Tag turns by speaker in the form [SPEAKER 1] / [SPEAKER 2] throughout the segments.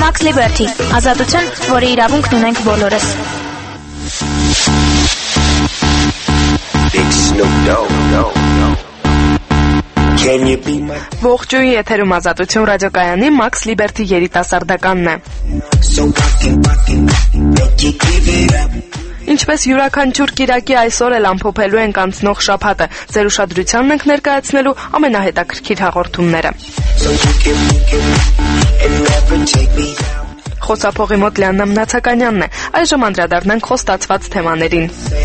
[SPEAKER 1] Max Liberty, ազատություն, որի իրավունքն ունենք բոլորս։
[SPEAKER 2] Ողջույն, եթերում ազատություն ռադիոկայանի Max Liberty երիտասարդականն է։ Ինչպես յուրաքանչյուր կիրակի այսօր էլ ամփոփելու ենք անցնող շաբաթը, ձեր ուշադրությանն ենք ներկայացնելու ամենահետաքրքիր հաղորդումները։ Խոսափողի մոտ Լիաննա Մնացականյանն է, այժմ անդրադառնանք խոստացված թեմաներին։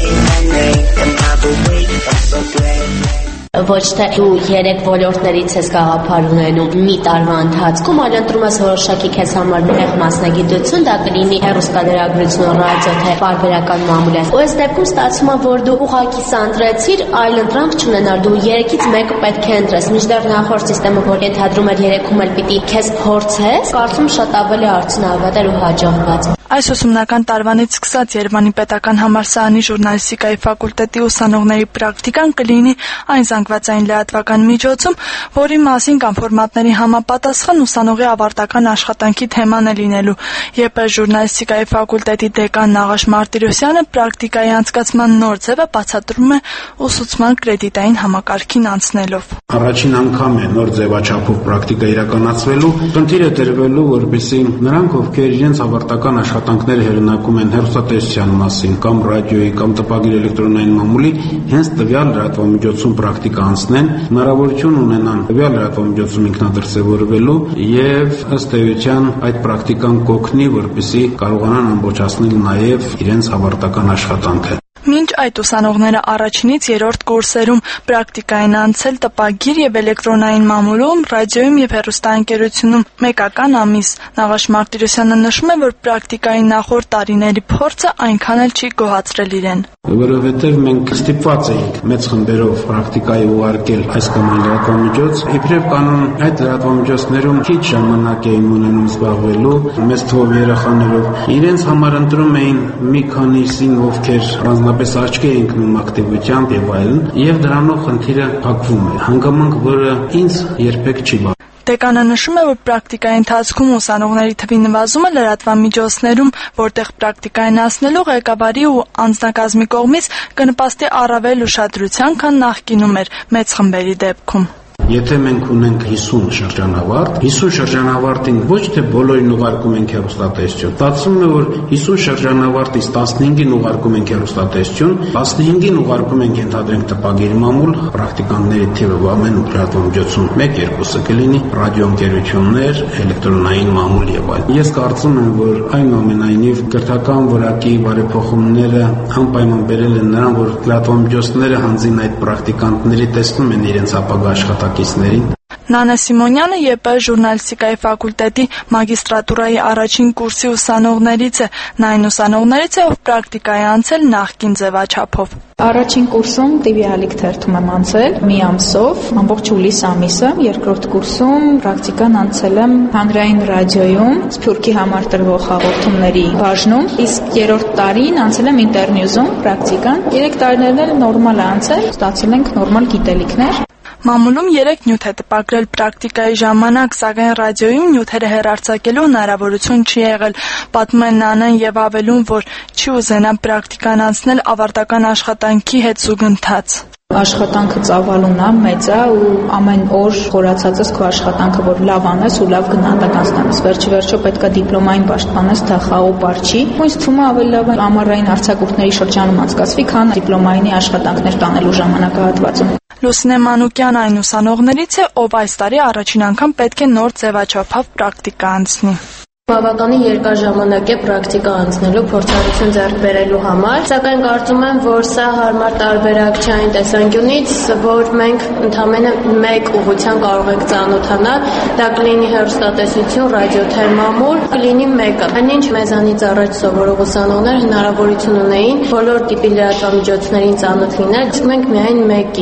[SPEAKER 3] Ոչ թե դու 3 ոլորտներից ես գաղափար ունենում մի տարվա ընթացքում, այլ ընտրում ես որոշակի քեզ համար նեղ մասնագիտություն, դա կլինի հեռուստադերագրություն, ռադիո, թե պարբերական մամուլ ես։ Ու այս դեպքում ստացվում է, որ դու ուղղակի սանրեցիր, այլ ընտրանք չունենար, դու 3-ից մեկը պետք է ընտրես։ Մինչդեռ նախորդ համակարգը, որ ենթադրում էր 3-ում էլ պիտի քեզ փորձես, կարծում շատ ավելի արդյունավետ էր ու հաջողված։
[SPEAKER 4] Այս ուսումնական տարվանից սկսած Երևանի պետական համալսարանի ժուրնալիստիկայի ֆակուլտետի ուսանողների պրակտիկան կլինի այն զանգվածային լրատվական միջոցում, որի մասին կամ ֆորմատների համապատասխան ուսանողի ավարտական աշխատանքի թեման է լինելու։ ԵՊ ժուրնալիստիկայի ֆակուլտետի դեկան Նաղաշ Մարտիրոսյանը պրակտիկայի անցկացման նոր ձևը բացատրում է ուսուցման կրեդիտային համակարգին անցնելով։
[SPEAKER 5] Առաջին անգամ է նոր ձևաչափով պրակտիկա իրականացվելու, խնդիրը դրվելու, որպեսզի նրանք, ովքեր իրենց ավարտական աշխատանքները հեղինակում են հեռուստատեսության մասին, կամ ռադիոյի, կամ տպագիր էլեկտրոնային մամուլի, հենց տվյալ լրատվամիջոցում պրակտիկա անցնեն, հնարավորություն ունենան տվյալ լրատվամիջոցում ինքնադրսևորվելու եւ ըստ էության այդ պրակտիկան կօգնի, որպեսզի կարողանան ամբողջացնել նաեւ իրենց ավարտական աշխատանքը։
[SPEAKER 4] Մինչ այդ ուսանողները առաջինից երրորդ կուրսերում պրակտիկային անցել տպագիր եւ էլեկտրոնային մամուլում, ռադիոյում եւ հեռուստաընկերությունում մեկական ամիս, Նաղաշ Մարտիրոսյանը նշում է, որ պրակտիկայի նախորդ տարիների փորձը այնքան էլ չի գոհացրել իրեն։
[SPEAKER 5] Որովհետև մենք ստիպված էինք մեծ խմբերով պրակտիկայի ուղարկել այս կամ այն լրատվամիջոց, իբրև կանոն այդ լրատվամիջոցներում քիչ ժամանակ էին ունենում զբաղվելու մեծ թվով երեխաներով։ Իրենց համար ընտրում էին մի քանիսին, ովքեր առանձնապես աչքի էին ընկնում ակտիվությամբ եւ այլն, եւ դրանով խնդիրը փակվում է։ Հանգամանք, որը ինձ երբեք չի բախվում։
[SPEAKER 4] Դեկանը նշում է, որ պրակտիկայի ընթացքում ուսանողների թվի նվազումը լրատվամիջոցներում, որտեղ պրակտիկային անցնելու ղեկավարի ու անձնակազմի կողմից կնպաստի առավել ուշադրության, քան նախկինում էր մեծ խմբերի դեպքում։
[SPEAKER 5] Եթե մենք ունենք 50 շրջանավարտ, 50 շրջանավարտին ոչ թե բոլորին ուղարկում ենք հեռուստատեսություն, ստացվում է, որ 50 շրջանավարտից 15-ին ուղարկում ենք հեռուստատեսություն, 15-ին ուղարկում ենք ենթադրենք տպագիր մամուլ, պրակտիկանտների թիվը ամեն լրատվամիջոցում 1-2-ը կլինի, ռադիոընկերություններ, էլեկտրոնային մամուլ եւ այլն։ Ես կարծում եմ, որ այնուամենայնիվ կրթական որակի բարեփոխումները անպայման բերել են նրան, որ լրատվամիջոցները հանձին այդ պրակտիկանտների տեսնում են իրենց ապագա աշխատակիցներին։
[SPEAKER 4] Նանա Սիմոնյանը ԵՊ ժուրնալիստիկայի ֆակուլտետի մագիստրատուրայի առաջին կուրսի ուսանողներից է, նա այն ուսանողներից է, ով պրակտիկայի անցել նախկին ձևաչափով։
[SPEAKER 6] Առաջին կուրսում TV ալիք թերթում եմ անցել մի ամսով, ամբողջ հուլիս ամիսը, երկրորդ կուրսում պրակտիկան անցել եմ հանրային ռադիոյում, Սփյուռքի համար տրվող հաղորդումների բաժնում, իսկ երրորդ տարին անցել եմ ինտերնյուզում պրակտիկան։ 3 տարիներն էլ նորմալ է անցել, ստացել ենք նորմալ գիտելիքներ։
[SPEAKER 4] Մամուլում 3 նյութ է տպագրել պրակտիկայի ժամանակ, սակայն ռադիոյում նյութերը հեռարձակելու հնարավորություն չի եղել։ Պատմում են Նանան եւ ավելում, որ չի ուզենա պրակտիկան անցնել ավարտական աշխատանքի հետ զուգընթաց։
[SPEAKER 6] Աշխատանքը ծավալուն է, մեծ է ու ամեն օր խորացած ես քո աշխատանքը, որ լավ անես ու լավ գնահատակ անցնես։ Վերջիվերջո պետք է դիպլոմային պաշտպանես, թե խաղու պարչի։ Ինձ թվում է ավելի լավ է ամառային արձակուրդների շրջանում անցկացվի, քան դիպլոմայինի աշխատանքներ տանելու ժամանակահատվածում։
[SPEAKER 4] Լուսինե Մանուկյան այն ուսանողներից է, ով այս տարի առաջին անգամ պետք է նոր ձևաչափով պրակտիկա անցնի։
[SPEAKER 3] Բավականին երկար ժամանակ է պրակտիկա անցնելու փորձառություն ձեռք բերելու համար, սակայն կարծում եմ, որ սա հարմար տարբերակ չէ այն տեսանկյունից, որ մենք ընդամենը մեկ ուղղության կարող ենք ծանոթանալ, դա կլինի հեռուստատեսություն, ռադիո, թե մամուլ, կլինի մեկը։ Այնինչ մեզանից առաջ սովորող ուսանողներ հնարավորություն ունեին բոլոր տիպի լրատվամիջոցներին ծանոթ լինել, իսկ մենք միայն մեկին։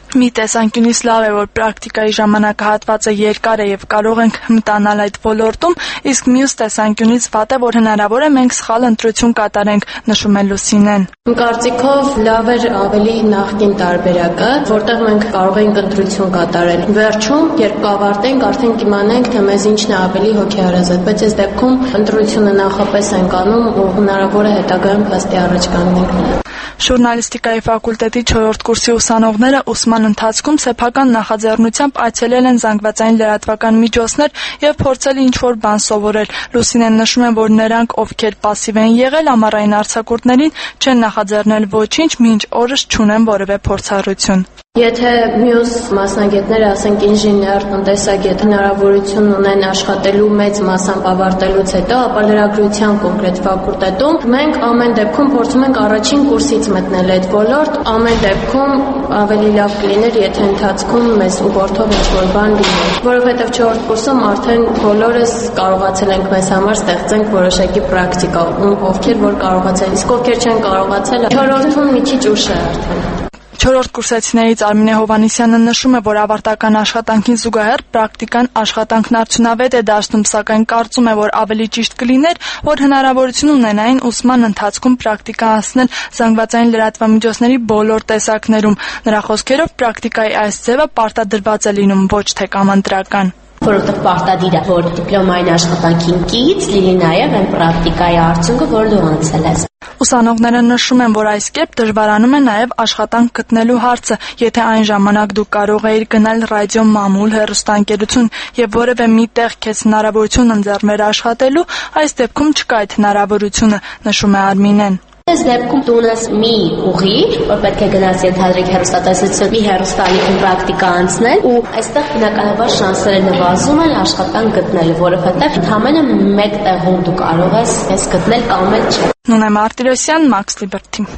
[SPEAKER 4] Մի տեսանկյունից լավ է, որ պրակտիկայի ժամանակահատվածը երկար է եւ կարող ենք հմտանալ այդ ոլորտում, իսկ մյուս տեսանկյունից վատ է, որ հնարավոր է մենք սխալ ընտրություն կատարենք, նշում է Լուսինեն։
[SPEAKER 3] Կարծիքով լավ էր ավելի նախկին տարբերակը, որտեղ մենք կարող ենք ընտրություն կատարել։ Վերջում, երբ կավարտենք, արդեն կիմանանք, թե մեզ ինչն է ավելի հոգեհարազատ, բայց այս դեպքում ընտրությունը նախապես ենք անում ու հնարավոր է հետագայում փաստի առաջ կանգնենք։
[SPEAKER 4] Ժուրնալիստիկայի ֆակուլտետի 4-րդ կուրսի ուսանողները ուսման ընթացքում սեփական նախաձեռնությամբ այցելել են զանգվածային լրատվական միջոցներ եւ փորձել ինչ-որ բան սովորել։ Լուսինեն նշում է, որ նրանք, ովքեր պասիվ են եղել ամառային արձակուրդներին, չեն նախաձեռնել ոչինչ, մինչ օրս չունեն որևէ փորձառություն։
[SPEAKER 3] Եթե մյուս մասնագետները, ասենք ինժեներ, տնտեսագետ, հնարավորություն ունեն աշխատելու մեծ մասամբ ավարտելուց հետո, ապա լրագրության կոնկրետ ֆակուլտետում մենք ամեն դեպքում փորձում ենք առաջին կուրսից մտնել այդ ոլորտ, ամեն դեպքում ավելի լավ կլիներ, եթե ընթացքում մեզ ուղղորդող ինչ-որ բան լիներ, որովհետև 4-րդ կուրսում արդեն բոլորս կարողացել ենք մեզ համար ստեղծենք որոշակի պրակտիկա, ովքեր որ կարողացել, իսկ ովքեր չեն կարողացել, 4-րդում մի քիչ ուշ է արդեն։
[SPEAKER 4] 4-րդ կուրսեցիներից Արմինե Հովհաննիսյանը նշում է, որ ավարտական աշխատանքին զուգահեռ պրակտիկան աշխատանքն արդյունավետ է դարձնում, սակայն կարծում է, որ ավելի ճիշտ կլիներ, որ հնարավորություն ունենային ուսման ընթացքում պրակտիկա անցնել զանգվածային լրատվամիջոցների բոլոր տեսակներում։ Նրա խոսքերով պրակտիկայի այս ձևը պարտադրված է լինում, ոչ թե կամընտրական։
[SPEAKER 3] Որովհետև պարտադիր է, որ դիպլոմային աշխատանքին կից լինի նաև այն պրակտիկայի արդյունքը, որ դու անցել ես։
[SPEAKER 4] Ուսանողները նշում են, որ այս կերպ դժվարանում է նաև աշխատանք գտնելու հարցը, եթե այն ժամանակ դու կարող էիր գնալ ռադիո մամուլ, հեռուստաընկերություն եւ որևէ մի տեղ քեզ հնարավորություն ընձեռներ աշխատելու, այս դեպքում չկա այդ հնարավորությունը, նշում է Արմինեն։
[SPEAKER 3] Այս դեպքում դու ունես մի ուղի, որ պետք է գնաս ենթադրենք հեռուստատեսություն, մի հեռուստալիքում պրակտիկա անցնել ու այստեղ բնականաբար շանսերը նվազում են աշխատանք գտնելու, որովհետև ընդհանրապես մեկ տեղում դու կարող ես գտնել կամ էլ չէ։
[SPEAKER 4] Նունե Մարտիրոսյան, Max Liberty։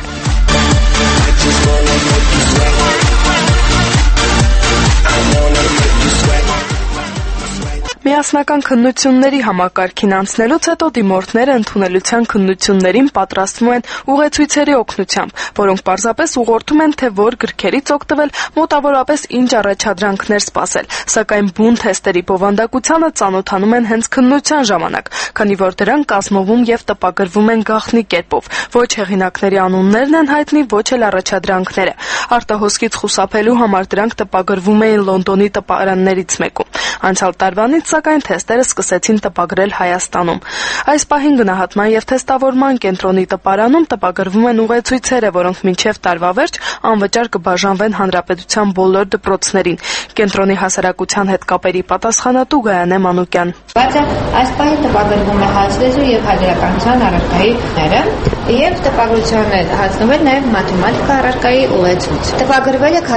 [SPEAKER 2] Միասնական քննությունների համակարգին անցնելուց հետո դիմորդները ընդունելության քննություններին պատրաստվում են ուղեցույցերի օգնությամբ, որոնք պարզապես ուղղորդում են, թե որ գրքերից օգտվել, մոտավորապես ինչ առաջադրանքներ սպասել, սակայն բուն թեստերի բովանդակությանը ծանոթանում են հենց քննության ժամանակ, քանի որ դրանք կազմվում եւ տպագրվում են գաղտնի կերպով, ոչ հեղինակների անուններն են հայտնի, ոչ էլ առաջադրանքները։ Արտահոսքից խուսափելու համար դրանք տպագրվում էին Լոնդոնի տպարաններից մեկում։ Անցյալ տարվանից սակայն թեստերը սկսեցին տպագրել Հայաստանում։ Այս պահին գնահատման եւ թեստավորման կենտրոնի տպարանում տպագրվում են ուղեցույցերը, որոնք մինչեւ տարվա վերջ անվճար կբաժանվեն հանրապետության բոլոր դպրոցներին։ Կենտրոնի հասարակության հետ կապերի պատասխանատու Գայանե Մանուկյան։
[SPEAKER 7] Բայց այս պահին տպագրվում է հայ լեզու եւ հայերականության առարկայիները եւ տպագրության է հանձնվել նաեւ մաթեմատիկա առարկայի ուղեցույց։ Տպագրվել է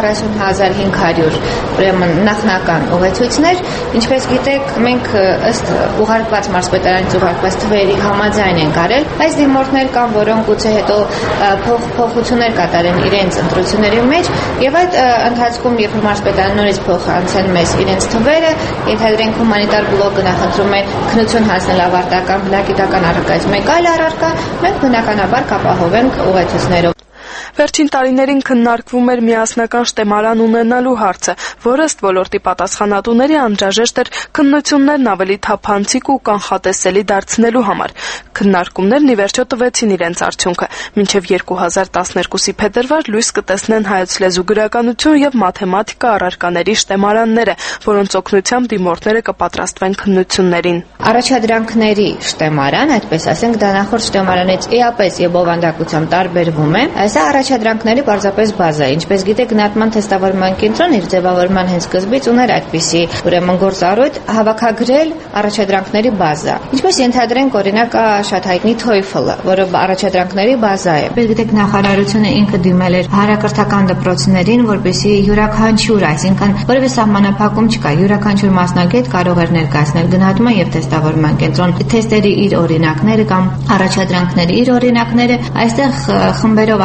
[SPEAKER 7] 40500 ուրեմն նախնական ուղեցույցներ, ինչպես գիտեք, մենք ըստ ուղարկված մարզպետարանից ուղարկված թվերի համաձայն ենք արել։ Այս դիմորդներ կան, որոնք գուցե հետո փոխություններ կատարեն իրենց ընտրությունների մեջ եւ այդ ընթացքում, երբ մարզպետարանը նորից փոխանցեն մեզ իրենց թվերը, ենթադրենք հումանիտար բլոկը նախընտրում է քննություն հանձնել ավարտական բնագիտական առարկայից մեկ այլ առարկա, մենք բնականաբար կապահովենք ուղեցույցներով։
[SPEAKER 2] Վերջին տարիներին քննարկվում էր միասնական շտեմարան ունենալու հարցը, որը ըստ ոլորտի պատասխանատուների անհրաժեշտ էր քննություններն ավելի թափանցիկ ու կանխատեսելի դարձնելու համար։ Քննարկումներն ի վերջո տվեցին իրենց արդյունքը։ Մինչև 2012-ի փետրվար լույս կտեսնեն հայոց լեզու գրականություն եւ մաթեմատիկա առարկաների շտեմարանները, որոնց օգնությամբ դիմորդները կպատրաստվեն քննություններին։
[SPEAKER 7] Առաջադրանքների շտեմարան, այդպես ասենք, դա նախորդ շտեմարանից էապես եւ բովանդակությամբ տարբերվում է։ Սա առաջադրանքների պարզապես բազա է։ Ինչպես գիտեք, գնահատման թեստավորման կենտրոնը իր ձևավորման հենց սկզբից ուներ այդպիսի ուրեմն գործառույթ հավաքագրել առաջադրանքների բազա։ Ինչպես ենթադրենք, օրինակ շատ հայտնի TOEFL-ը, որը առաջադրանքների բազա է։ Ինչպես գիտեք, նախարարությունը ինքը դիմել էր հանրակրթական դպրոցներին, որպեսզի յուրաքանչյուր, այսինքն որևէ սահմանափակում չկա, յուրաքանչյուր մասնագետ կարող էր ներկայացնել գնահատման եւ թեստավորման կենտրոն թեստերի իր օրինակները կամ առաջադրանքների իր օրինակները, այստեղ խմբերով աշխատում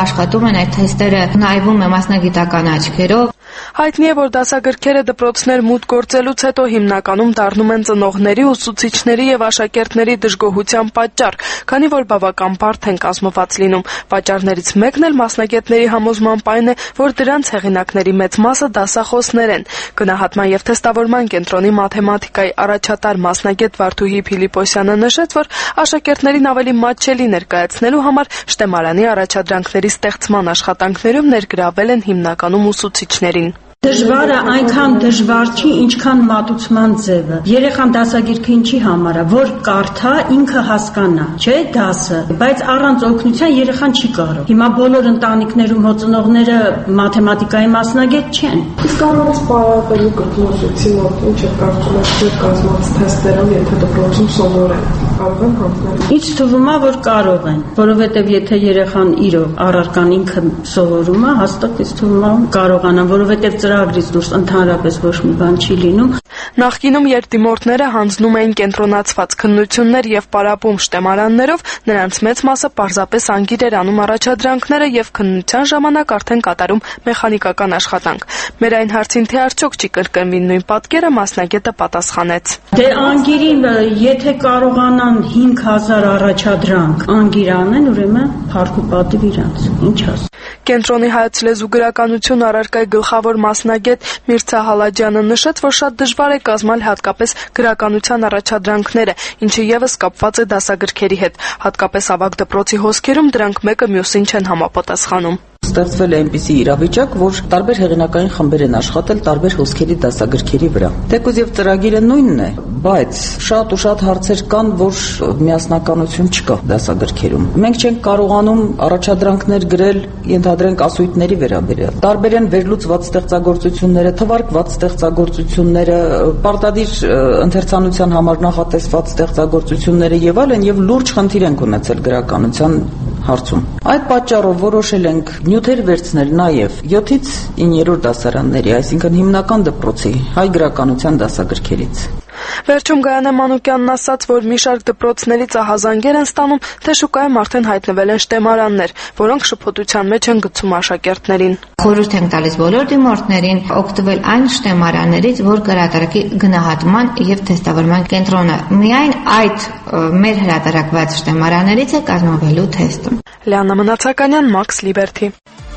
[SPEAKER 7] են այդ թեստերը, նայվում է մասնագիտական աչքերով։
[SPEAKER 2] Հայտնի է, որ դասագրքերը դպրոցներ մուտք գործելուց հետո հիմնականում դառնում են ծնողների, ուսուցիչների եւ աշակերտների դժգոհության պատճառ, քանի որ բավական բարդ են կազմված լինում։ Պատճառներից մեկն էլ մասնագետների համոզմամբ այն է, որ դրանց հեղինակների մեծ մասը դասախոսներ են։ Գնահատման եւ թեստավորման կենտրոնի մաթեմատիկայի առաջատար մասնագետ Վարդուհի Փիլիպոսյանը նշեց, որ աշակերտներին ավելի մատչելի ներկայացնելու համար շտեմարանի առաջադրանքների ստեղծման աշխատանքներում ներգրավել են հիմնականում ուսուցիչներին։
[SPEAKER 8] Դժվարը այնքան դժվար չի, ինչքան մատուցման ձևը։ Երեխան դասագիրքը ինչի համար է, որ կարդա, ինքը հասկանա, չէ, դասը, բայց առանց օգնության երեխան չի կարող։ Հիմա բոլոր ընտանիքներում հոծնողները մաթեմատիկայի մասնագետ չեն։
[SPEAKER 9] Իսկ առանց պարապելու կրկնօրինակի մոտ ինչ է կարծում եք ձեր կազմած թեստերով, եթե դպրոցում սովորեն, կարող են հանձնել։
[SPEAKER 8] Ինչ թվում է, որ կարող են, որովհետև եթե երեխան իրոք առարկան ինքը սովորում է, հաստատ ինձ թվում է կարողանան, որովհետև ծրագրից դուրս ընդհանրապես ոչ մի բան չի լինում։
[SPEAKER 2] Նախկինում երդիմորդները հանձնում էին կենտրոնացված քննություններ եւ պարապում շտեմարաններով, նրանց մեծ մասը պարզապես անգիր էր անում առաջադրանքները եւ քննության ժամանակ արդեն կատարում մեխանիկական աշխատանք։ Մեր այն հարցին, թե արդյոք չի կրկնվի նույն պատկերը, մասնագետը պատասխանեց.
[SPEAKER 8] Դե անգիրին, եթե կարողանան 5000 առաջադրանք անգիր անեն, ուրեմն փառք ու պատիվ իրանց։ Ինչ ասեմ։
[SPEAKER 2] Կենտրոնի հայոց լեզու գրականություն առարկայի գլխավոր մասնագետ Միրցա Հալաջյանը նշեց, որ շատ դժվար է կազմել հատկապես գրականության առաջադրանքները, ինչը եւս կապված է դասագրքերի հետ։ Հատկապես ավագ դպրոցի հոսքերում դրանք մեկը մյուսին չեն համապատասխանում։
[SPEAKER 10] Ստեղծվել է այնպիսի իրավիճակ, որ տարբեր հեղինակային խմբեր են աշխատել տարբեր հոսքերի դասագրքերի վրա։ Թեկուզ եւ ծրագիրը նույնն է, բայց շատ ու շատ հարցեր կան, որ միասնականություն չկա դասագրքերում։ Մենք չենք կարողանում առաջադրանքներ գրել, ենթադրենք ասույթների վերաբերյալ։ Տարբեր են վերլուծված ստեղծագործությունները, թվարկված ստեղծագործությունները, պարտադիր ընթերցանության համար նախատեսված ստեղծագործությունները եւ այլն, եւ լուրջ խնդիր ենք ունեցել գրականության հարցում։ Այդ պատճառով որոշել ենք նյութեր վերցնել նաև 7-ից 9-րդ դասարանների, այսինքն հիմնական դպրոցի հայ գրականության դասագրքերից։
[SPEAKER 2] Վերջում Գայանե Մանուկյանն ասաց, որ մի շարք դպրոցներից ահազանգեր են ստանում, թե շուկայում արդեն հայտնվել են շտեմարաններ, որոնք շփոթության մեջ են գցում աշակերտներին։
[SPEAKER 7] Խորհուրդ ենք տալիս բոլոր դիմորդներին օգտվել այն շտեմարաններից, որ հրատարակի գնահատման եւ թեստավորման կենտրոնը միայն այդ մեր հրատարակված շտեմարաններից է կազմվելու թեստը։
[SPEAKER 2] Լիանա Մնացականյան, Max Liberty։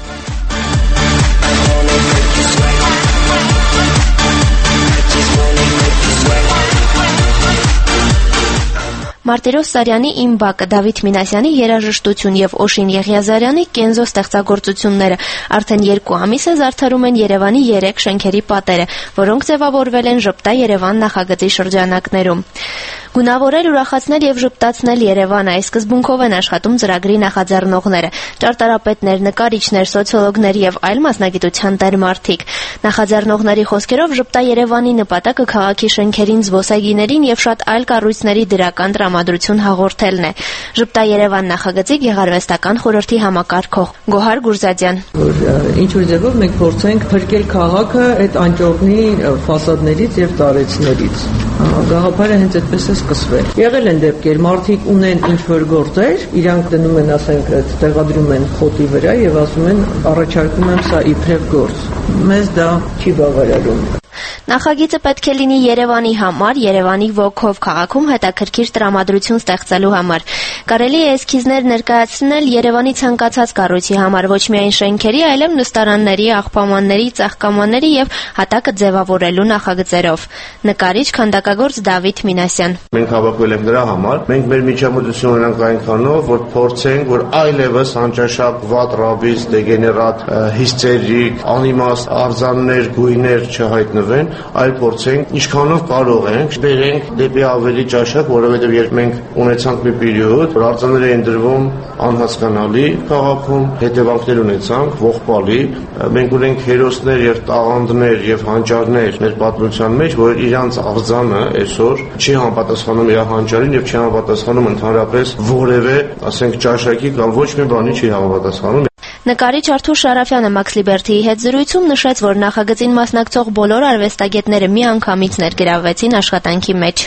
[SPEAKER 1] Մարտիրոս Սարյանի «Իմ բակը», Դավիթ Մինասյանի «Երաժշտություն» եւ Օշին Եղիազարյանի «Կենզո» ստեղծագործությունները արդեն 2 ամիս է զարդարում են Երևանի 3 շենքերի պատերը, որոնք ձևավորվել են «Ժպտա Երևան» նախագծի շրջանակներում։ Գունավորել, ուրախացնել եւ ժպտացնել Երևանը, այս սկզբունքով են աշխատում ծրագրի նախաձեռնողները՝ ճարտարապետներ, նկարիչներ, սոցիոլոգներ եւ այլ մասնագիտության տերմարդիկ։ Նախաձեռնողների խոսքերով «Ժպտա Երևանի» նպատակը քաղաքի շենքերին, զբոսայգիներին եւ շատ այլ կառույցների դրական տրամադրություն հաղորդելն է։ «Ժպտա Երևան» նախագծի գեղարվեստական խորհրդի համակարգող Գոհար Գուրզադյան։
[SPEAKER 11] Ինչ որ ձևով մենք փորձենք փրկել քաղաքը այդ անճոռնի ֆասադներից եւ տարեցներից։ Գաղափարը հենց այդպես է սկսվել։ Եղել են դեպքեր, մարդիկ ունեն ինչ-որ գործեր, իրանք դնում են, ասենք, տեղադրում են խոտի վրա եւ ասում են, առաջարկում եմ սա իբրև գործ։ Մեզ դա չի բավարարում։
[SPEAKER 1] Նախագիծը պետք է լինի Երևանի համար, Երևանի ոգով քաղաքում հետաքրքիր տրամադրություն ստեղծելու համար։ Կարելի է էսքիզներ ներկայացնել Երևանի ցանկացած կառույցի համար, ոչ միայն շենքերի, այլև նստարանների, աղբամանների, ծաղկամանների եւ հատակը ձևավորելու նախագծերով։ Նկարիչ, քանդակագործ Դավիթ Մինասյան։
[SPEAKER 12] Մենք հավաքվել ենք դրա համար։ Մենք մեր միջամտությունը ունենք այնքանով, որ փորձենք, որ այլևս անճաշակ, վատ, ռաբիս, դեգեներատ, հիստերիկ, անիմաստ արձաններ, գույներ չհայտնվեն, այլ փորձենք ինչքանով կարող ենք բերենք դեպի ավելի ճաշակ, որովհետև երբ մենք ունեցանք մի պերիոդ, որ արձաններ էին դրվում անհասկանալի քաղաքում, հետևանքներ ունեցանք ողբալի, մենք ունենք հերոսներ եւ տաղանդներ եւ հանճարներ մեր պատմության մեջ, որ իրանց արձանը այսօր չի համապատասխանում իր հանճարին եւ չի համապատասխանում ընդհանրապես որևէ, ասենք, ճաշակի կամ ոչ մի բանի չի համապատասխանում։
[SPEAKER 1] Նկարիչ Արթուր Շարաֆյանը Max Liberty-ի հետ զրույցում նշեց, որ նախագծին մասնակցող բոլոր արվեստագետները միանգամից ներգրավվեցին աշխատանքի մեջ։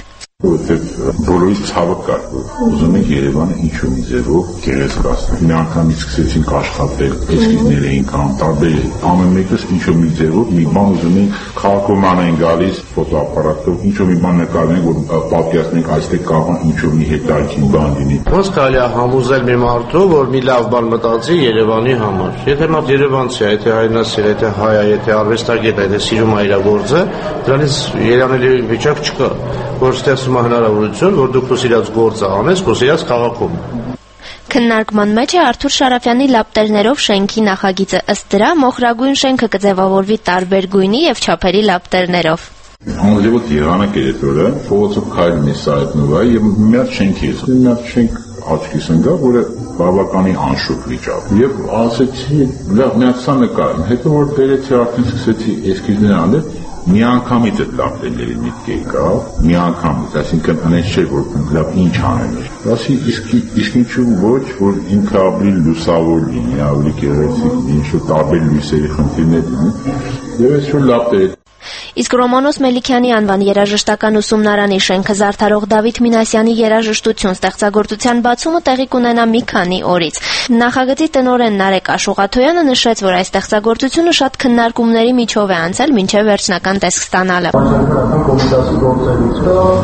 [SPEAKER 13] Որովհետև բոլորի ցավը կար, ուզում ենք Երևանը ինչ-որ մի ձևով գեղեցկացնել։ Մի անգամից սկսեցինք աշխատել, էսքիզներ էինք անում, տարբեր ամեն մեկս ինչ-որ մի ձևով մի բան ուզում ենք քաղաքում անեն գալիս ֆոտոապարատով ինչ-որ մի բան նկարենք, որ պատկերացնենք այստեղ կարող է ինչ-որ մի հետաքրքիր բան լինի։
[SPEAKER 12] Ոնց կարելի է համոզել մի մարդու, որ մի լավ բան մտածի Երևանի համար։ Եթե մարդ երևանցի է, եթե հայրենասեր է, եթե հայ է, եթե արվեստագետ է, եթե սիրում է իր գործը, դրանից երանելի վիճակ չկա, որ ստեղծում է հնարավորություն, որ դուք իրաց գործը անես, իրաց քաղաքում։
[SPEAKER 1] Քննարկման մեջ է Արթուր Շարաֆյանի լապտերներով շենքի նախագիծը, ըստ դրա մոխրագույն շենքը կձևավորվի տարբեր գույնի եւ չափերի լապտերներով։
[SPEAKER 13] Համոզելուց եղանակ էր այդ օրը, փողոցով քայլում է սա այդ նույնը եւ մի հատ շենքի է, մի հատ շենք աչքիս ընկավ, որը բավականին անշուք վիճակ։ Եվ ասեցի, լավ, մի հատ սա նկարեմ, հետո որ բերեցի արդեն սկսեցի էսքիզներ անել, մի անգամից այդ լապտերների միտք եկավ, մի անգամից, այսինքն այնպես չէ, որ լավ ինչ անել։ Ասի իսկ ինչու ոչ, որ ինքը ավելի լուսավոր լինի, ավելի գեղեցիկ լինի, ինչ-որ տարբեր լույսերի խնդիրներ լինի։ Եվ այսօր լապտերը
[SPEAKER 1] Իսկ Ռոմանոս Մելիքյանի անվան երաժշտական ուսումնարանի շենքը զարդարող Դավիթ Մինասյանի երաժշտություն ստեղծագործության բացումը տեղի կունենա մի քանի օրից։ Նախագծի տնօրեն Նարեկ Աշուղաթոյանը նշեց, որ այս ստեղծագործությունը շատ քննարկումների միջով է անցել մինչև վերջնական տեսք ստանալը։
[SPEAKER 14] Կոմիտասի գործերից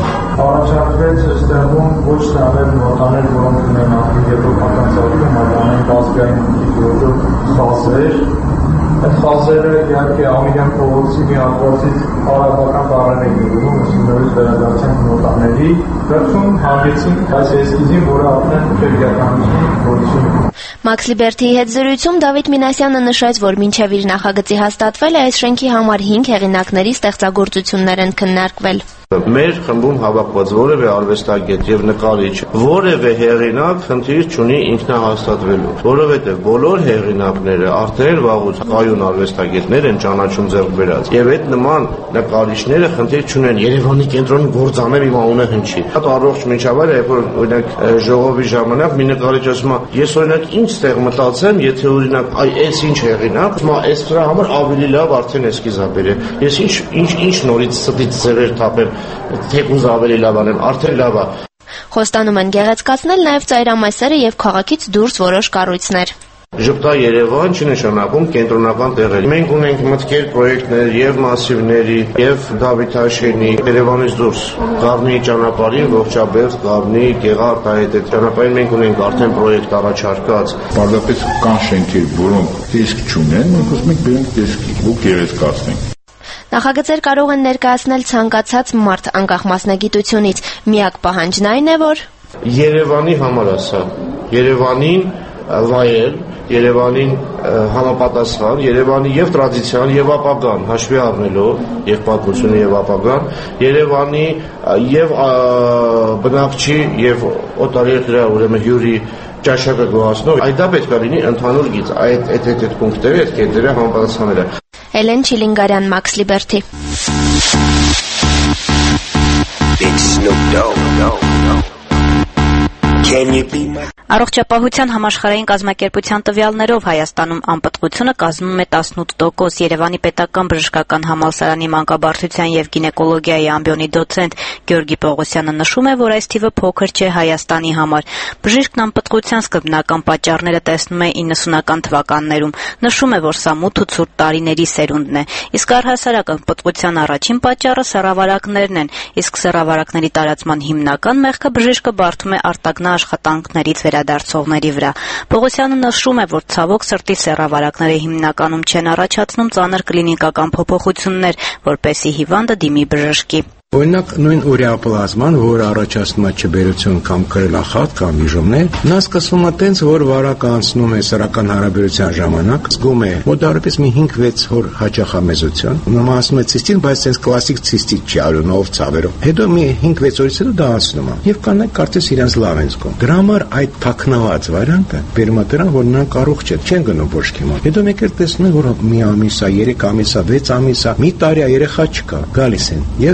[SPEAKER 14] առաջարկվեց ստեղծում ոչ թե անել նոտաներ, որոնք ունեն եվրոպական ծավալում, այլ անել ազգային խազեր։ Այդ խազերը իհարկե ամիրյան փողոցի մի հատվածից հարաբերական տարան են գնում, ուսումնորից վերադարձանք նոտաների, վերջում հանգեցինք այս էսքիզին, որը արդեն քերգականություն գործում է։
[SPEAKER 1] Մաքս Լիբերթիի հետ զրույցում Դավիթ Մինասյանը նշեց, որ մինչև իր նախագծի հաստատվելը այս շենքի համար 5 հեղինակների ստեղծագործություններ են քննարկվել։
[SPEAKER 12] Մեր խմբում հավաքված որևէ արվեստագետ եւ նկարիչ որևէ հեղինակ խնդիր չունի ինքնահաստատվելու, որովհետեւ բոլոր հեղինակները արդեն վաղուց կայուն արվեստագետներ են ճանաչում ձեռք բերած եւ այդ նման նկարիչները խնդիր չունեն Երևանի կենտրոնի գործանեմ իմ անունը հնչի։ Հատ առողջ միջավայր է, որ օրինակ ժողովի ժամանակ մի նկարիչ ասում է, ես օրինակ ինչ ստեղ մտածեմ, եթե օրինակ այս ինչ հեղինակ, հիմա այս դրա համար ավելի լավ արդեն էսքիզ ա բերել։ Ես ինչ նորից ստից ձևեր թափեմ թեկուզ ավելի լավ անեմ, արդեն լավ է։
[SPEAKER 1] Խոստանում են գեղեցկացնել նաև ծայրամասերը եւ քաղաքից դուրս որոշ կառույցներ։
[SPEAKER 12] Ժպտա Երևան չի նշանակում կենտրոնական տեղեր։ Մենք ունենք մտքեր, պրոյեկտներ եւ մասիվների, եւ Դավիթաշենի, Երևանից դուրս Գառնի ճանապարհին, ողջաբերդ Գառնի, Գեղարդահայտ ճանապարհին մենք ունենք արդեն պրոյեկտ առաջարկած։
[SPEAKER 13] Պարզապես կան շենքեր, որոնք տեսք չունեն, մենք ուզում ենք բերենք տեսքի ու գեղեցկացնենք։
[SPEAKER 1] Նախագծեր կարող են ներկայացնել ցանկացած մարդ անկախ մասնագիտությունից։ Միակ պահանջն այն է, որ
[SPEAKER 12] Երևանի համար ասա, Երևանին վայել, Երևանին համապատասխան, Երևանի եւ տրադիցիան եւ ապագան հաշվի առնելով եւ պատմությունը եւ ապագան, Երևանի եւ բնակչի եւ օտարերկրյա ուրեմն հյուրի ճաշակը գոհացնող, այդ դա պետք է լինի ընդհանուր գիծ, այդ պունկտերը, այդ կետերը համապատասխանել է։
[SPEAKER 1] Էլեն Չիլինգարյան, Մաքս Լիբերթի։
[SPEAKER 15] Առողջապահության համաշխարհային կազմակերպության տվյալներով Հայաստանում անպտղությունը կազմում է 18%։ Երևանի պետական բժշկական համալսարանի մանկաբարձության եւ գինեկոլոգիայի ամբիոնի դոցենտ Գյորգի Պողոսյանը նշում է, որ այս թիվը փոքր չէ Հայաստանի համար։ Բժիշկն անպտղության սկզբնական պատճառները տեսնում է 90-ական թվականներում։ Նշում է, որ սա մութ ու ցուրտ տարիների սերունդն է։ Իսկ առհասարակ անպտղության առաջին պատճառը սեռավարակներն են, իսկ սեռավարակների տարածման հիմնական մեղքը բժիշկը բարդում է արտագնա աշխատանքներից վերադարձողների վրա։ Պողոսյանը նշում է, որ ցավոք սրտի սեռավարակները հիմնականում չեն առաջացնում ծանր կլինիկական փոփոխություններ, որպեսզի հիվանդը դիմի բժշկի։
[SPEAKER 5] Օրինակ նույն ուրեապլազման, որը առաջացնում է չբերություն կամ կրելախատ կամ վիժումներ, նա սկսվում է տենց, որ վարակը անցնում է սեռական հարաբերության ժամանակ, զգում է մոտավորապես մի 5-6 օր հաճախամեզություն, նմանացնում է ցիստին, բայց sense կլասիկ ցիստիտ չի արյունով ցավերով։ Հետո մի 5-6 օրից հետո դա անցնում է։ Եվ կանայք կարծես իրենց լավ են զգում։ Դրա համար այդ թաքնված վարիանտը բերում է դրան, որ նրանք առողջ չեն գնում բժշկի մոտ։ Հետո մեկ էլ տեսնում են, որ մի ամիս է, 3 ամիս է, 6 ամիս է, մի տարի է երեխա չկա, գալիս են։ Եվ մենք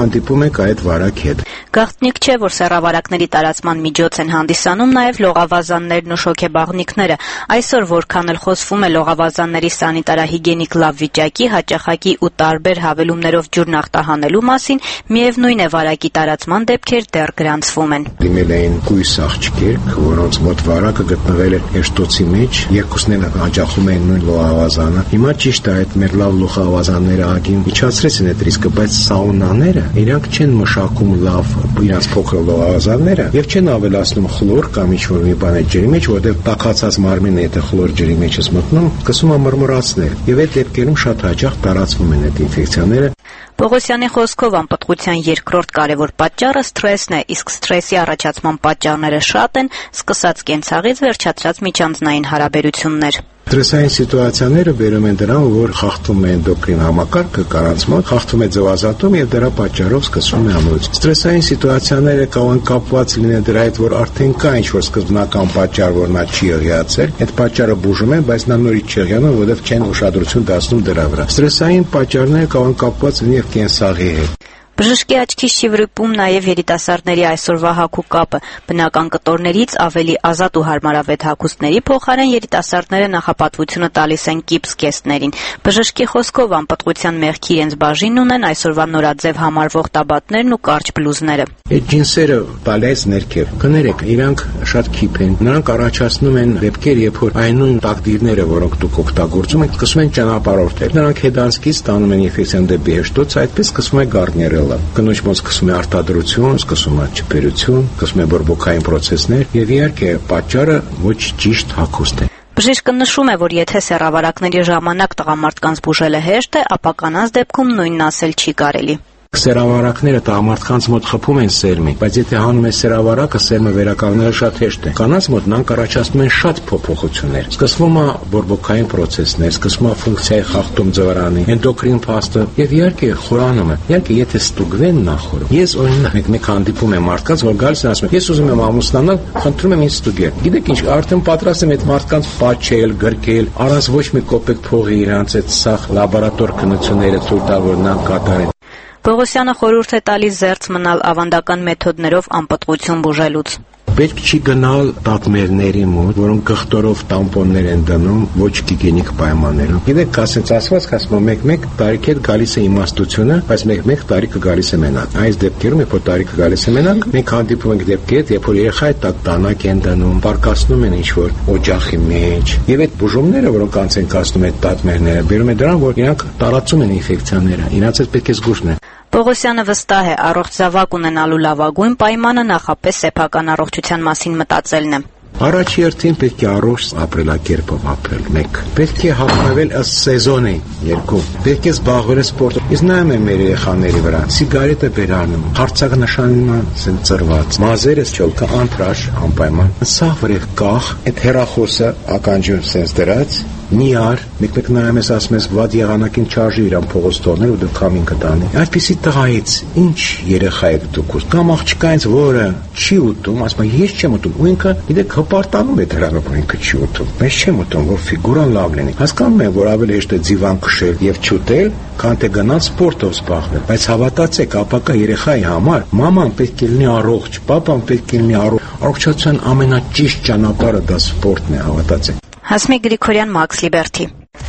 [SPEAKER 5] հանդիպում ենք այդ վարակի հետ։
[SPEAKER 15] Գաղտնիք չէ, որ սեռավարակների տարածման միջոց են հանդիսանում նաև լողավազաններն ու շոգեբաղնիքները։ Այսօր որքան էլ խոսվում է լողավազանների սանիտարահիգիենիկ լավ վիճակի, հաճախակի ու տարբեր հավելումներով ջուրն ախտահանելու մասին, միևնույն է վարակի տարածման դեպքեր դեռ գրանցվում են։
[SPEAKER 5] Դիմել էին կույս աղջիկեր, որոնց մոտ վարակը գտնվել էր Էշտոցի մեջ, երկուսն էլ հաճախում էին նույն լողավազանը։ Հիմա ճիշտ է, այդ մեր լավ լողավազանները ագին իջացրեցին այդ ռիսկը, բայց սաունաները իրանք չեն մշակում լավ իրանց փոքր լողավազանները եւ չեն ավելացնում խլոր կամ ինչ-որ մի բան այդ ջրի մեջ, որովհետեւ տաքացած մարմինը եթե խլոր ջրի մեջ է մտնում, սկսում է մռմռացնել եւ այդ դեպքերում շատ հաճախ տարածվում են այդ ինֆեկցիաները։
[SPEAKER 15] Պողոսյանի խոսքով անպտղության երկրորդ կարևոր պատճառը սթրեսն է, իսկ սթրեսի առաջացման պատճառները շատ են, սկսած կենցաղից վերջացրած միջանձնային հարաբերություններ։
[SPEAKER 5] Սթրեսային սիտուացիաները բերում են դրան, որ խախտվում է էնդոկրին համակարգը կանանց մոտ, խախտվում է ձևազատում եւ դրա պատճառով սկսվում է ամրություն։ Սթրեսային սիտուացիաները կարող են կապված լինել դրա հետ, որ արդեն կա ինչ-որ սկզբնական պատճառ, որ նա չի եղյացել, այդ պատճառը բուժում են, բայց նա նորից չի եղյանում, որովհետեւ չեն ուշադրություն դարձնում դրա վրա։ Սթրեսային պատճառները կարող են կապված լինել կենսաղի հետ։
[SPEAKER 15] Բժշկի աչքի շիվրիպում նաև երիտասարդների այսօրվա հագու կապը։ Բնական կտորներից ավելի ազատ ու հարմարավետ հագուստների փոխարեն երիտասարդները նախապատվությունը տալիս են կիպս կեստներին։ Բժշկի խոսքով անպտղության մեղքի իրենց բաժինն ունեն այսօրվա նորաձև համարվող տաբատներն ու կարճ բլուզները։
[SPEAKER 5] Այդ ջինսերը տալիս ներքև։ Կներեք, իրանք շատ քիփ են։ Նրանք առաջացնում են դեպքեր, երբ որ այն նույն տակտիրները, որոնք դուք օգտագործում եք, սկսում են ճանապարհորդել։ Նրանք հետանցքից ստանում են ինֆեկցիան դեպի հեշտոց, այդպես սկսում է գարնիերել։ Կնոջ մոտ սկսում է արտադրություն, սկսում է չպերություն, սկսում է բորբոքային պրոցեսներ եւ իհարկե պատճառը ոչ ճիշտ հագուստ է։
[SPEAKER 15] Բժիշկը նշում է, որ եթե սեռավարակների ժամանակ տղամարդկանց բուժելը հեշտ է, ապա կանանց դեպքում նույնն ասել չի կարելի։
[SPEAKER 5] Սերավարակները տղամարդկանց մոտ խփում են սերմին, բայց եթե հանում է սերավարակը, սերմը վերականգնելը շատ հեշտ է։ Կանանց մոտ նրանք առաջացնում են շատ փոփոխություններ։ Սկսվում է բորբոքային պրոցեսներ, սկսվում է ֆունկցիայի խախտում ձվարանի, էնդոկրին փաստը եւ իհարկե խորանումը։ Իհարկե եթե ստուգվեն նախորդ։ Ես օրինակ մեկ հանդիպում եմ մարդկանց, որ գալիս են ասում են, ես ուզում եմ ամուսնանալ, խնդրում եմ ինձ ստուգել։ Գիտեք ինչ, արդեն պատրաստ եմ այդ մարդկանց պատչել, գրկել, առանց ոչ մի կոպեկ փողի իրանց այդ սախ լաբորատոր քննությունները թույլ տալ, որ նրանք կատարեն։
[SPEAKER 15] Պողոսյանը խորհուրդ է տալիս զերծ մնալ ավանդական մեթոդներով անպտղություն բուժելուց։
[SPEAKER 5] Պետք չի գնալ տատմերների մոտ, որոնք գղտորով տամպոններ են դնում ոչ գիգիենիկ պայմաններում։ Գիտեք, ասենց ասված, ասում մեկ տարիք հետ գալիս է իմաստությունը, բայց մեկ տարիքը գալիս է մենակ։ Այս դեպքերում, երբ որ տարիքը գալիս է մենակ, մենք հանդիպում ենք դեպքեր, երբ որ երեխայի տակ տանակ են դնում, պարկասնում են ինչ-որ օջախի մեջ, եւ այդ բուժումները, որոնք անց են կացնում այդ տատմերները, բերում է դրան, որ իրանք տարածում են ինֆեկցիաները, իրանց հետ պետք է զգուշն է։
[SPEAKER 15] Պողոսյանը վստահ է, առողջ զավակ ունենալու լավագույն պայմանը նախապես սեփական առողջության մասին մտածելն է։
[SPEAKER 5] Առաջի հերթին պետք է առողջ ապրելակերպով ապրել։ 1. Պետք է հագնվել ըստ սեզոնի։ 2. Պետք է զբաղվել սպորտով։ Իսկ նայում եմ մեր երեխաների վրա, սիգարետը բերանում, հարցակնշանման ծրված, մազերս չոլկա անտրաշ անպայման։ Սա վրեխ կախ, այդ հերախոսը ականջում սենց դրած Նիար, մեկ նայում ես ասում ես վատ եղանակին չարժի իրան փողոց թողնել ու դու քամին կտանի։ Այսպիսի տղայից ինչ երեխա եք դուք ուզ կամ աղջկայից, որը չի ուտում, ասում է ես չեմ ուտում, ու ինքը գիտեք հպարտանում է դրանով, որ ինքը չի ուտում։ Ես չեմ ուտում, որ ֆիգուրան լավ լինի։ Հասկանում եմ, որ ավելի հեշտ է ձիվան քշել եւ չուտել, քան թե գնալ սպորտով զբաղվել։ Բայց հավատացեք, ապակա երեխայի համար մաման պետք է լինի առողջ, պապան պետք է լինի առողջ։ Առողջության ամենաճիշտ ճանապարհը դա սպորտն է, հավատացեք։
[SPEAKER 15] Հասմիկ Գրիգորյան, Մաքս Լիբերթի։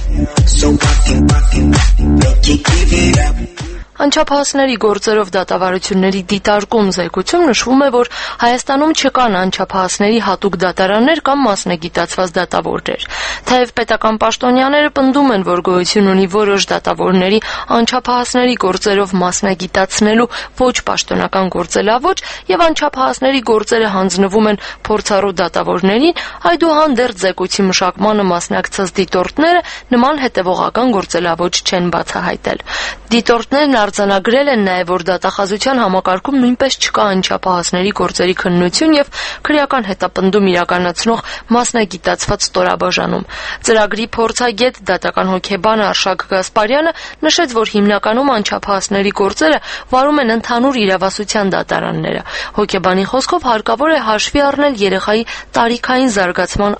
[SPEAKER 2] Անչափահասների գործերով դատավարությունների դիտարկում զեկույցում նշվում է, որ Հայաստանում չկան անչափահասների հատուկ դատարաններ կամ մասնագիտացված դատավորներ։ Թեև պետական պաշտոնյաները պնդում են, որ գոյություն ունի որոշ դատավորների անչափահասների գործերով մասնագիտացնելու ոչ պաշտոնական գործելավոճ եւ անչափահասների գործերը հանձնվում են փորձառու դատավորներին, այդուհանդերձ զեկույցի մշակմանը մասնակցած դիտորդները նման հետևողական գործելավոճ չեն բացահայտել։ Դիտորդներն արձանագրել են նաև, որ դատախազության համակարգում նույնպես չկա անչափահասների գործերի քննություն եւ քրեական հետապնդում իրականացնող մասնագիտացված ստորաբաժանում։ Ծրագրի փորձագետ դատական հոգեբան Արշակ Գասպարյանը նշեց, որ հիմնականում անչափահասների գործերը վարում են ընդհանուր իրավասության դատարանները։ Հոգեբանի խոսքով հարկավոր է հաշվի առնել երեխայի տարիքային զարգացման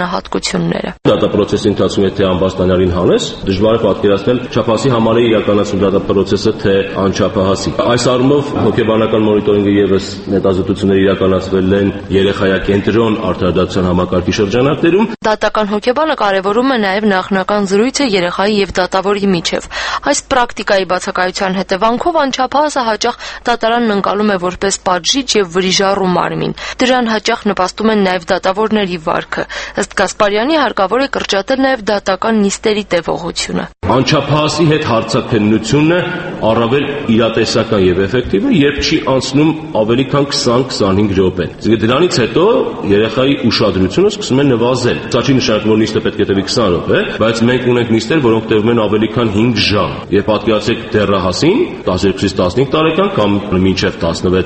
[SPEAKER 2] առանձնահատկությունները։
[SPEAKER 16] Դատապրոցեսի ընթացքում եթե ամբաստանյալին հանես, դժվար է պատկերացնել չափահասի համար է իրականացվում իրականացում դատապրոցեսը, թե անչափահասի։ Այս առումով հոգեբանական մոնիտորինգը եւս հետազոտություններ իրականացվել են երեխայակենտրոն արդարադատության համակարգի շրջանակներում։
[SPEAKER 2] Դատական հոգեբանը կարևորում է նաև նախնական զրույցը երեխայի եւ դատավորի միջև։ Այս պրակտիկայի բացակայության հետևանքով անչափահասը հաճախ դատարանն ընկալում է որպես պատժիչ եւ վրիժառու մարմին։ Դրան հաճախ նպաստում են նաև դատավորների վարքը։ Ըստ Գասպարյանի հարկավոր է կրճատել նաև դատական նիստերի տևողությունը։
[SPEAKER 16] Անչափահասի հետ հարցաքննությունը առավել իրատեսական եւ էֆեկտիվ է, երբ չի անցնում ավելի քան 20-25 րոպե։ Դրանից հետո երեխայի ուշադրությունը սկսում է նվազել։ Սա չի նշանակում, որ նիստը պետք է տևի 20 րոպե, բայց մենք ունենք նիստեր, որոնք տևում են ավելի քան 5 ժամ։ Եվ պատկերացրեք դեռահասին 12-ից 15 տարեկան կամ մինչև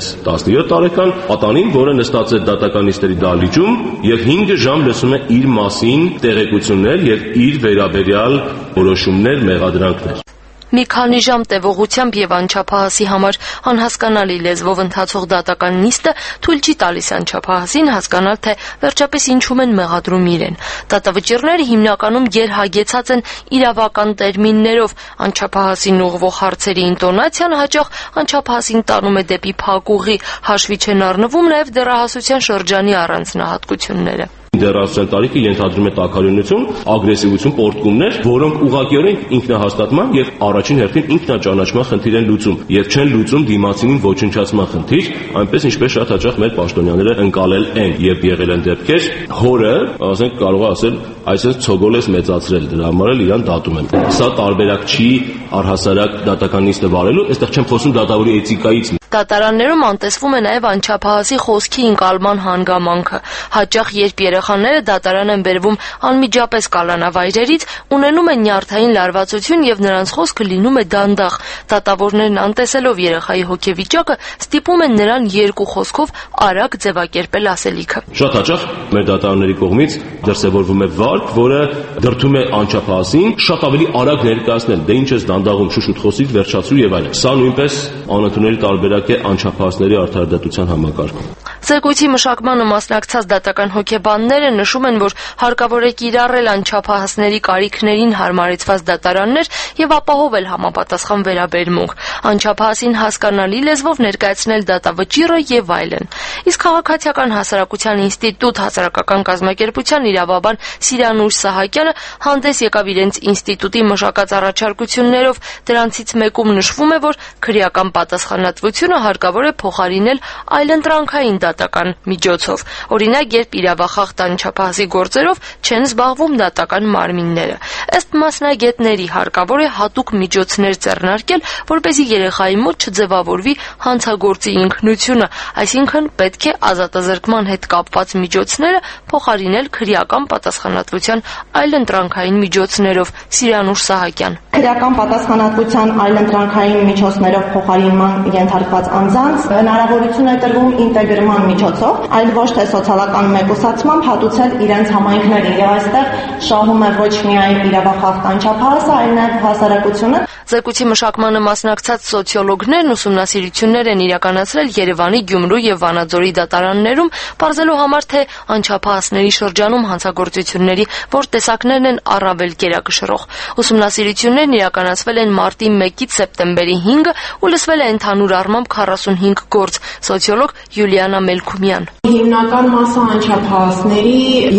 [SPEAKER 16] 16-17 տարեկան պատանին, որը նստած է դատական նիստերի դահլիճում եւ 5 ժամ լսում է իր մասին տեղեկություններ եւ իր վերաբերյալ որոշումներ, մեղադրանքներ։
[SPEAKER 2] Մի քանի ժամ տևողությամբ եւ անչափահասի համար անհասկանալի լեզվով ընթացող դատական նիստը թույլ չի տալիս անչափահասին հասկանալ, թե վերջապես ինչում են մեղադրում իրեն։ Դատավճիռները հիմնականում գերհագեցած են իրավական տերմիններով։ Անչափահասին ուղղվող հարցերի ինտոնացիան հաճախ անչափահասին տանում է դեպի փակուղի, հաշվի չեն առնվում նաեւ դեռահասության շրջանի առանձնահատկությունները։
[SPEAKER 16] Դեռահասության տարիքը ենթադրում է տաքարյունություն, ագրեսիվություն, պոռթկումներ, որոնք ուղղակիորեն ինքնահաստատման եւ առաջին հերթին ինքնաճանաչման խնդիր են լուծում եւ չեն լուծում դիմացինին ոչնչացման խնդիր, այնպես ինչպես շատ հաճախ մեր պաշտոնյաները ընկալել են եւ եղել են դեպքեր, հորը, ասենք, կարող է ասել, այսպես ցոգոլ ես մեծացրել, դրա համար էլ իրան դատում են։ Սա տարբերակ չի առհասարակ դատական նիստը վարելու, այստեղ չեմ խոսում դատավորի էթիկայից։
[SPEAKER 2] Դատարաններում անտեսվում է նաև անչափահասի խոսքի ընկալման հանգամանքը։ Հաճախ երբ երեխաները դատարան են բերվում անմիջապես կալանավայրերից, ունենում են նյարդային լարվածություն եւ նրանց խոսքը լինում է դանդաղ։ Դատավորներն անտեսելով երեխայի հոգեվիճակը ստիպում են նրան երկու խոսքով արագ ձևակերպել ասելիքը։
[SPEAKER 16] Շատ հաճախ մեր դատարանների կողմից դրսևորվում է վարք, որը դրդում է անչափահասին շատ ավելի արագ ներկայացնել, դե ինչ ես դանդաղում, շուշուտ խոսիր, վերջացրու եւ այլն։ Սա նույնպես անընդունելի տարբերակ է անչափահասների արդարադատության համակարգում։
[SPEAKER 2] Զեկույցի մշակմանը մասնակցած դատական հոգեբանները նշում են, որ հարկավոր է կիրառել անչափահասների կարիքներին հարմարեցված դատարաններ եւ ապահովել համապատասխան վերաբերմունք, անչափահասին հասկանալի լեզվով ներկայացնել դատավճիռը եւ այլն։ Իսկ Քաղաքացիական հասարակության ինստիտուտ հասարակական կազմակերպության իրավաբան Սիրանուշ Սահակյանը հանդես եկավ իրենց ինստիտուտի մշակած առաջարկություններով։ Դրանցից մեկում նշվում է, որ քրեական պատասխանատվությունը հարկավոր է փոխարինել այլընտրանքային դատական միջոցով։ Օրինակ, երբ իրավախախտ անչափահասի գործերով չեն զբաղվում դատական մարմինները։ Ըստ մասնագետների հարկավոր է հատուկ միջոցներ ձեռնարկել, որպեսզի երեխայի մոտ չձևավորվի հանցագործի ինքնությունը, այսինքն պետք է ազատազրկման հետ կապված միջոցները փոխարինել քրեական պատասխանատվության այլընտրանքային միջոցներով։ Սիրանուշ Սահակյան։
[SPEAKER 17] Քրեական պատասխանատվության այլընտրանքային միջոցներով փոխարինման ենթարկված անձանց հնարավորություն է տրվում ինտեգրման միջոցով, այլ ոչ թե սոցիալական մեկուսացմամբ հատուցել իրենց համայնքներին, եւ այստեղ շահում է ոչ միայն իրավախախտ անչափահասը, այլ նաեւ հասարակությունը։
[SPEAKER 2] Զեկույցի մշակմանը մասնակցած սոցիոլոգներն ուսումնասիրություններ են իրականացրել Երևանի, Գյումրու եւ Վանաձորի դատարաններում, պարզելու համար, թե անչափահասների շրջանում հանցագործությունների որ տեսակներն են առավել գերակշռող։ Ուսումնասիրություններն իրականացվել են մարտի 1-ից սեպտեմբերի 5-ը ու լսվել է ընդհանուր առմամբ 45 գործ։ Սոցիոլոգ Յուլիանա Մելքումյան։
[SPEAKER 18] Հիմնական մասը անչափահասների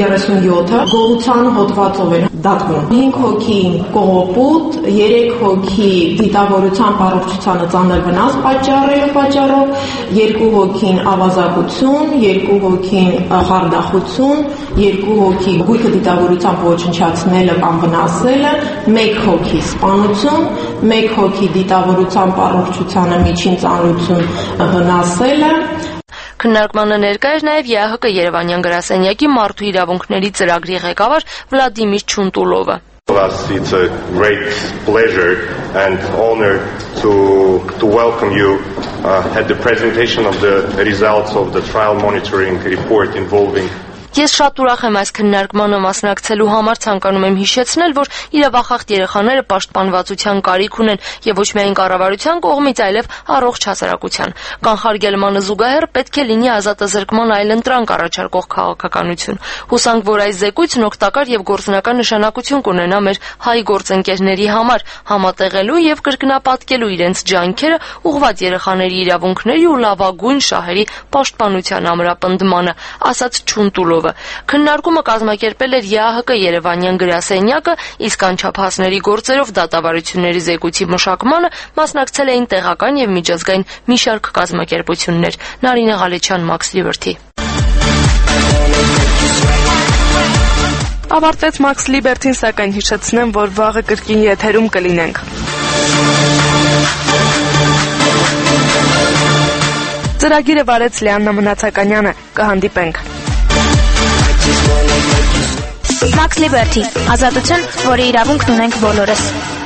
[SPEAKER 18] 37-ը գողության հոդվածով են դատվում։ 5 հոգի կողոպուտ, 3 հոգի դիտավորության առողջությանը ծանր վնաս պատճառով, 2 հոգին ավազակություն, 2 հոգին խարդախություն, 2 հոգի գույքը դիտավորությամբ ոչնչացնելը կամ վնասելը, 1 հոգի սպանություն, 1 հոգի դիտավորությամբ առողջությանը միջին ծանրություն վնասելը։
[SPEAKER 2] Քննարկմանը ներկա էր նաև ԵԱՀԿ Երևանյան գրասենյակի մարդու իրավունքների ծրագրի ղեկավար Վլադիմիր Չունտուլովը։
[SPEAKER 19] It's a great pleasure and honor to welcome you at the presentation of the results of the trial monitoring report involving
[SPEAKER 20] Ես շատ ուրախ եմ այս քննարկմանը մասնակցելու համար, ցանկանում եմ հիշեցնել, որ իրավախախտ երեխաները պաշտպանվածության կարիք ունեն եւ ոչ միայն կառավարության կողմից, այլև առողջ հասարակության։ Կանխարգելմանը զուգահեռ պետք է լինի ազատազրկման այլընտրանք առաջարկող քաղաքականություն։ Հուսանք, որ այս զեկույցն օգտակար եւ գործնական նշանակություն կունենա մեր հայ գործընկերների համար, համատեղելու եւ կրկնապատկելու իրենց ջանքերը ուղղված երեխաների իրավունքների ու լավագույն շահերի պաշտպանության ամրապնդմանը, ասաց Չունտուլովը։ Քննարկումը կազմակերպել էր ԵԱՀԿ Երևանյան գրասենյակը, իսկ անչափահասների գործերով դատավարությունների զեկույցի մշակմանը մասնակցել էին տեղական եւ միջազգային մի շարք կազմակերպություններ։ Նարինե Ղալեչյան, Max Liberty։
[SPEAKER 2] Ավարտեց Max Liberty-ն, սակայն հիշեցնեմ, որ վաղը կրկին եթերում կլինենք։ Ծրագիրը վարեց Լիաննա Մնացականյանը։ Կհանդիպենք։
[SPEAKER 21] Max Liberty, ազատություն, որի իրավունքն ունենք բոլորս։